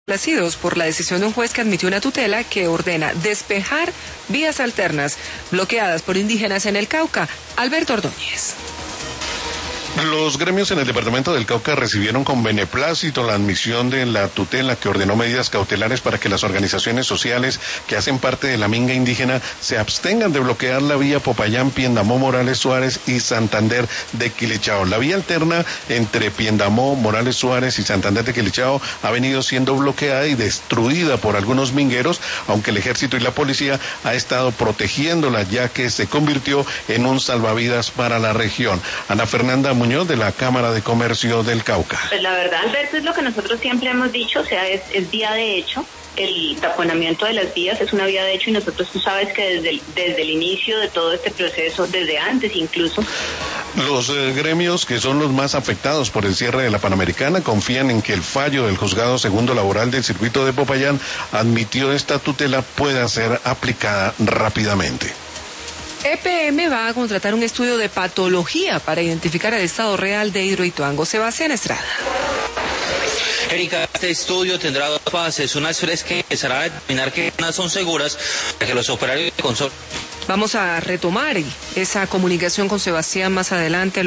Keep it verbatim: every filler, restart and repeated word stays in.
complacidos por la decisión de un juez que admitió una tutela que ordena despejar vías alternas bloqueadas por indígenas en el Cauca. Alberto Ordóñez. Los gremios en el departamento del Cauca recibieron con beneplácito la admisión de la tutela que ordenó medidas cautelares para que las organizaciones sociales que hacen parte de la minga indígena se abstengan de bloquear la vía Popayán, Piendamó, Morales Suárez y Santander de Quilichao. La vía alterna entre Piendamó, Morales Suárez y Santander de Quilichao ha venido siendo bloqueada y destruida por algunos mingueros, aunque el ejército y la policía ha estado protegiéndola ya que se convirtió en un salvavidas para la región. Ana Fernanda Muñoz, de la Cámara de Comercio del Cauca. Pues la verdad, Alberto, es lo que nosotros siempre hemos dicho, o sea, es, es vía de hecho. El taponamiento de las vías es una vía de hecho y nosotros, tú sabes que desde el, desde el inicio de todo este proceso, desde antes incluso. Los eh, gremios que son los más afectados por el cierre de la Panamericana confían en que el fallo del Juzgado Segundo Laboral del Circuito de Popayán admitió esta tutela pueda ser aplicada rápidamente. E P M va a contratar un estudio de patología para identificar el estado real de Hidroituango. Sebastián Estrada. Erika, este estudio tendrá dos fases. Una es que empezará a determinar qué zonas son seguras para que los operarios de consorcio. Vamos a retomar esa comunicación con Sebastián más adelante.